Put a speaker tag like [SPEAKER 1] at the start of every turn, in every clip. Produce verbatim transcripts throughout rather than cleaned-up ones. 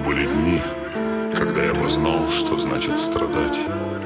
[SPEAKER 1] были дни, когда я познал, что значит страдать,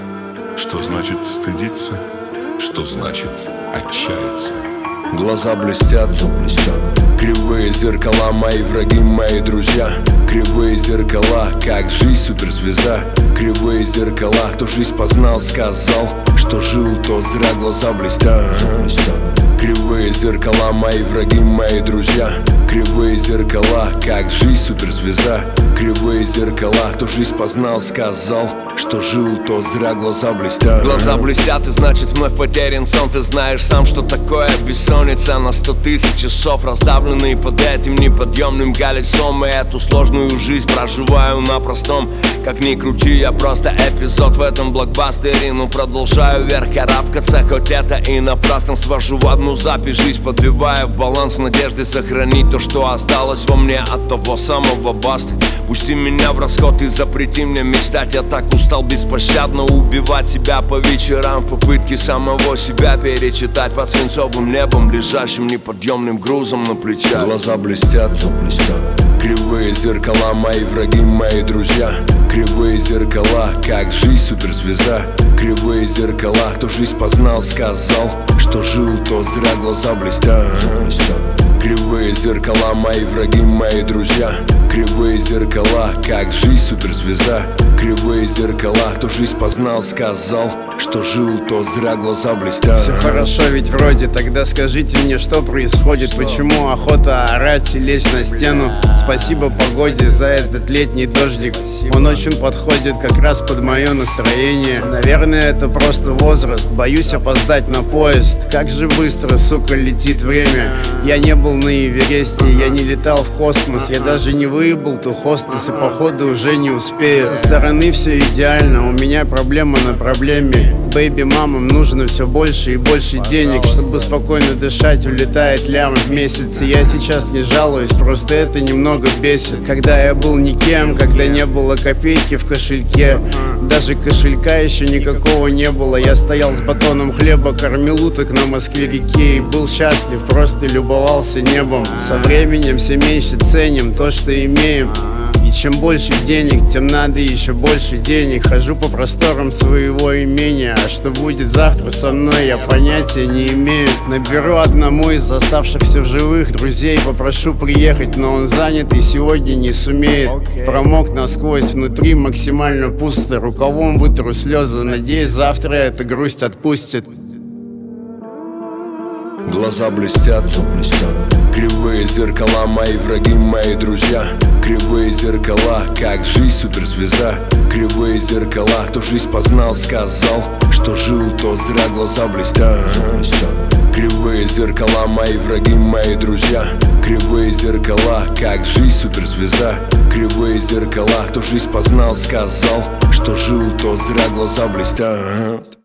[SPEAKER 1] что значит стыдиться, что значит отчаяться.
[SPEAKER 2] Глаза блестят, блестят. Кривые зеркала, мои враги, мои друзья. Кривые зеркала, как жизнь суперзвезда. Кривые зеркала, кто жизнь познал, сказал, что жил, то зря. Глаза блестят, блестят. Кривые зеркала, мои враги, мои друзья. Кривые зеркала, как жизнь суперзвезда. Кривые зеркала, кто жизнь познал, сказал, что жил, то зря. Глаза блестят.
[SPEAKER 3] Глаза блестят, и значит вновь потерян сон. Ты знаешь сам, что такое бессонница на сто тысяч часов, раздавленный под этим неподъемным колесом. И эту сложную жизнь проживаю на простом. Как ни крути, я просто эпизод в этом блокбастере. Ну продолжаю вверх карабкаться, хоть это и напрасно. Свожу в одну запись жизнь, подбивая в баланс в надежде сохранить то, что осталось во мне от того самого басты. Пусти меня в расход и запрети мне мечтать. Я так устал беспощадно убивать себя по вечерам в попытке самого себя перечитать под свинцовым небом, лежащим неподъемным грузом на плечах.
[SPEAKER 2] Глаза блестят, блестят. Кривые зеркала, мои враги, мои друзья. Кривые зеркала, как жизнь суперзвезда. Кривые зеркала, кто жизнь познал, сказал, что жил, то зря. Глаза блестят, блестят. Кривые зеркала, мои враги, мои друзья. Кривые зеркала, как жизнь суперзвезда. Кривые зеркала, кто жизнь познал, сказал, что жил, то зря. Глаза блестят.
[SPEAKER 4] Все хорошо ведь вроде, тогда скажите мне, что происходит? Почему охота орать и лезть на стену? Спасибо погоде за этот летний дождик. Он очень подходит как раз под мое настроение. Наверное, это просто возраст. Боюсь опоздать на поезд. Как же быстро, сука, летит время. Я не был на Эвересте, я не летал в космос. Я даже не выебал ту хостес, и походу уже не успею. Со стороны все идеально, у меня проблема на проблеме. Бэйби, мамам нужно все больше и больше денег. Чтобы спокойно дышать, улетает лям в месяц. И я сейчас не жалуюсь, просто это немного бесит. Когда я был никем, когда не было копейки в кошельке, даже кошелька еще никакого не было. Я стоял с батоном хлеба, кормил уток на Москве-реке и был счастлив, просто любовался небом. Со временем все меньше ценим то, что имеем. И чем больше денег, тем надо еще больше денег. Хожу по просторам своего имения, а что будет завтра со мной, я понятия не имею. Наберу одному из оставшихся в живых друзей, попрошу приехать, но он занят и сегодня не сумеет. Промок насквозь, внутри максимально пусто. Рукавом вытру слезы, надеюсь, завтра эта грусть отпустит.
[SPEAKER 2] Глаза блестят, блестят. Кривые зеркала, мои враги, мои друзья. Кривые зеркала, как жизнь суперзвезда. Кривые зеркала, кто жизнь познал, сказал, что жил, то зря. Глаза блестят, блестят. Кривые зеркала, мои враги, мои друзья. Кривые зеркала, как жизнь суперзвезда. Кривые зеркала, кто жизнь познал, сказал, что жил, то зря. Глаза блестят.